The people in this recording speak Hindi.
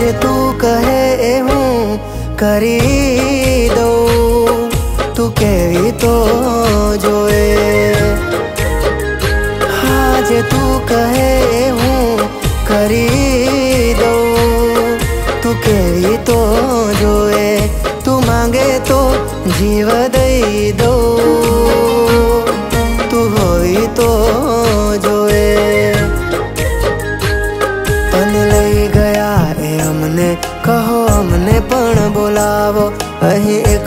तू कहे हूँ करी दऊं, तू कहवी तो जोए। हाँ जे तू कहे हूँ करी दऊं, तू कहवी तो जोए। तू मांगे तो जीव दई दऊं, तू होवी तो